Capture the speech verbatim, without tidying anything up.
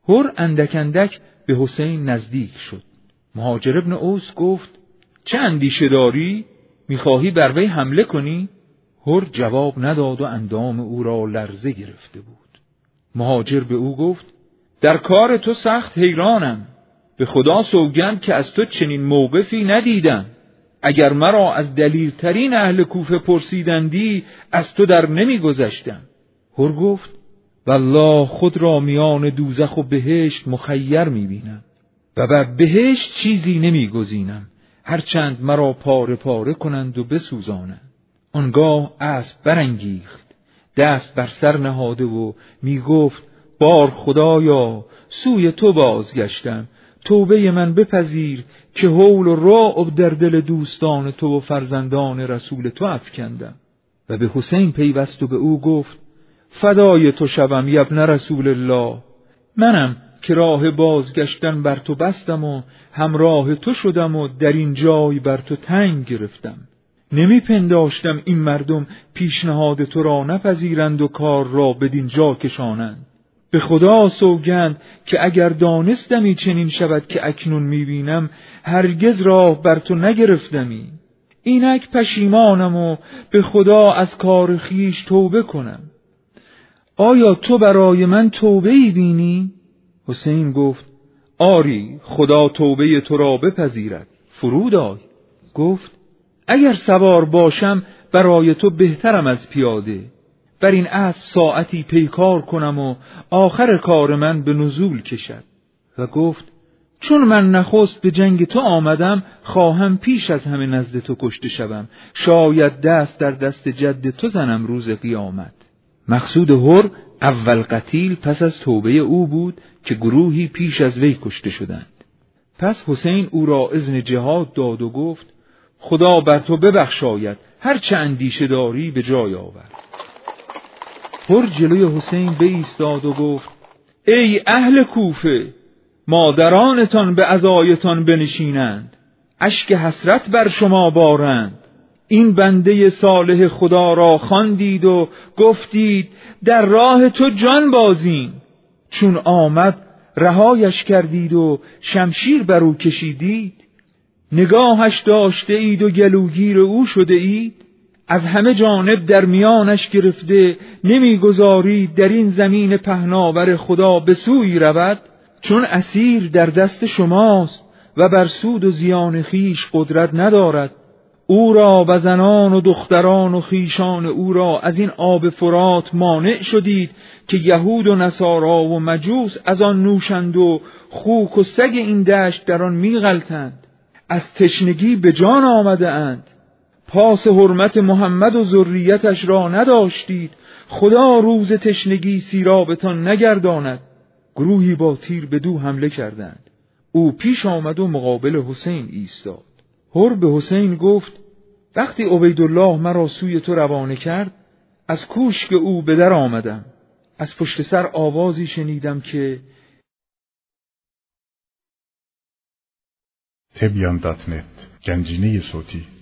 هر اندک اندک به حسین نزدیک شد. مهاجر ابن اوس گفت چه اندیشه داری؟ میخواهی بر وی حمله کنی؟ هر جواب نداد و اندام او را لرزه گرفته بود. مهاجر به او گفت در کار تو سخت حیرانم. به خدا سوگند که از تو چنین موقفی ندیدم. اگر مرا از دلیرترین اهل کوفه پرسیدندی از تو در نمی گذشتم. هر گفت والله خود را میان دوزخ و بهشت مخیر می بینم و بر بهشت چیزی نمی گزینم هرچند مرا پاره پاره کنند و بسوزانند. آنگاه اسب برانگیخت، دست بر سر نهاده و می گفت بار خدایا سوی تو بازگشتم، توبه من بپذیر که هول و رعب در دل دوستان تو و فرزندان رسول تو افکندم. و به حسین پیوست و به او گفت فدای تو شوم یبن رسول الله، منم که راه بازگشتن بر تو بستم و همراه تو شدم و در این جای بر تو تنگ گرفتم. نمی پنداشتم این مردم پیشنهاد تو را نپذیرند و کار را بدین جا کشانند. به خدا سوگند که اگر دانستمی چنین شود که اکنون میبینم هرگز راه بر تو نگرفتمی. اینک پشیمانم و به خدا از کار خیش توبه کنم. آیا تو برای من توبه ای بینی؟ حسین گفت آری خدا توبه تو را بپذیرد، فرود آی. گفت اگر سوار باشم برای تو بهترم از پیاده. بر این اسب ساعتی پیکار کنم و آخر کار من به نزول کشد. و گفت چون من نخست به جنگ تو آمدم خواهم پیش از همه نزد تو کشته شوم، شاید دست در دست جد تو زنم روز قیامت. مقصود هر اول قتیل پس از توبه او بود که گروهی پیش از وی کشته شدند. پس حسین او را اذن جهاد داد و گفت خدا بر تو ببخشاید، هر چه اندیشه داری به جای آور. هر جلوی حسین بایستاد و گفت ای اهل کوفه، مادرانتان به عزایتان بنشینند، اشک حسرت بر شما بارند. این بنده صالح خدا را خواندید و گفتید در راه تو جان بازیم. چون آمد رهایش کردید و شمشیر بر او کشیدید. نگاهش داشته اید و گلوگیر او شده اید. از همه جانب در میانش گرفته نمیگذارید در این زمین پهناور خدا به سوی رود. چون اسیر در دست شماست و بر سود و زیان خیش قدرت ندارد. او را و زنان و دختران و خیشان او را از این آب فرات مانع شدید که یهود و نصارا و مجوس از آن نوشند و خوک و سگ این دشت در آن میغلطند. از تشنگی به جان آمده اند. پاس حرمت محمد و ذریتش را نداشتید. خدا روز تشنگی سیرابتان نگرداند. گروهی با تیر به دو حمله کردند. او پیش آمد و مقابل حسین ایستاد. هر به حسین گفت وقتی عبیدالله مرا سوی تو روانه کرد از کوشک او به در آمدم. از پشت سر آوازی شنیدم که تبیان دات نت گنجینه صوتی